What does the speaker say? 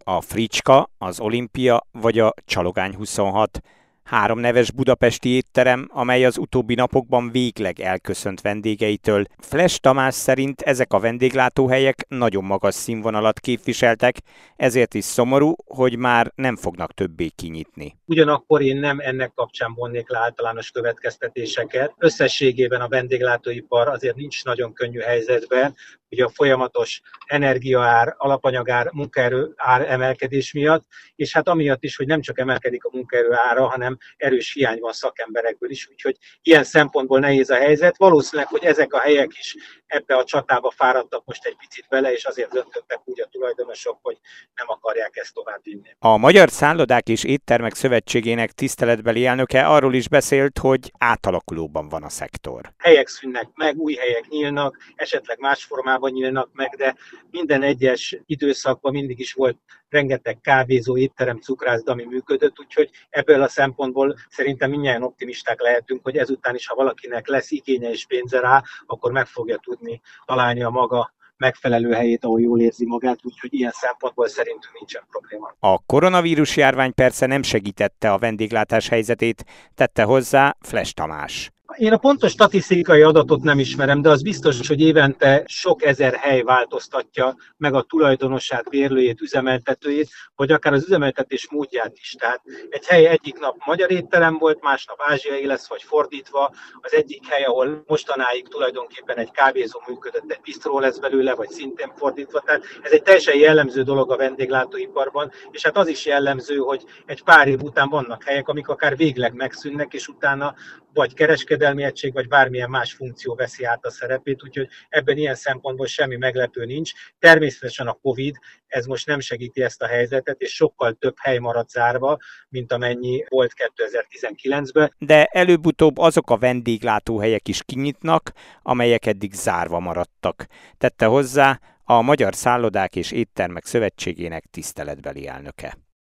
A Fricska, az Olimpia vagy a Csalogány 26. 3 neves budapesti étterem, amely az utóbbi napokban végleg elköszönt vendégeitől. Flesch Tamás szerint ezek a vendéglátóhelyek nagyon magas színvonalat képviseltek, ezért is szomorú, hogy már nem fognak többé kinyitni. Ugyanakkor én nem ennek kapcsán vonnék le általános következtetéseket. Összességében a vendéglátóipar azért nincs nagyon könnyű helyzetben, ugye a folyamatos energiaár, alapanyagár, munkaerő ár emelkedés miatt, és hát amiatt is, hogy nem csak emelkedik a munkaerő ára, hanem erős hiány van szakemberekből is, úgyhogy ilyen szempontból nehéz a helyzet. Valószínűleg, hogy ezek a helyek is ebbe a csatába fáradtak most egy picit bele, és azért döntöttek úgy a tulajdonosok, hogy nem akarják ezt továbbvinni. A Magyar Szállodák és Éttermek Szövetségének tiszteletbeli elnöke arról is beszélt, hogy átalakulóban van a szektor. Helyek szűnnek meg, új helyek nyílnak, esetleg más formában nyílnak meg, de minden egyes időszakban mindig is volt rengeteg kávézó, étterem, cukrászda, ami működött, úgyhogy ebből a szempontból szerintem mindjárt optimisták lehetünk, hogy ezután is, ha valakinek lesz igénye és pénze rá, akkor meg fogja tudni találni a maga megfelelő helyét, ahol jól érzi magát, úgyhogy ilyen szempontból szerintünk nincsen probléma. A koronavírus járvány persze nem segítette a vendéglátás helyzetét, tette hozzá Flesch Tamás. Én a pontos statisztikai adatot nem ismerem, de az biztos, hogy évente sok ezer hely változtatja meg a tulajdonosát, bérlőjét, üzemeltetőjét, vagy akár az üzemeltetés módját is. Tehát egy hely egyik nap magyar étterem volt, másnap ázsiai lesz, vagy fordítva. Az egyik hely, ahol mostanáig tulajdonképpen egy kávézó működött, egy bisztró lesz belőle, vagy szintén fordítva. Tehát ez egy teljesen jellemző dolog a vendéglátóiparban, és hát az is jellemző, hogy egy pár év után vannak helyek, amik akár végleg megszűnnek, és utána vagy kereskedelmi egység, vagy bármilyen más funkció veszi át a szerepét, úgyhogy ebben ilyen szempontból semmi meglepő nincs. Természetesen a Covid, ez most nem segíti ezt a helyzetet, és sokkal több hely maradt zárva, mint amennyi volt 2019-ben. De előbb-utóbb azok a vendéglátóhelyek is kinyitnak, amelyek eddig zárva maradtak. Tette hozzá a Magyar Szállodák és Éttermek Szövetségének tiszteletbeli elnöke.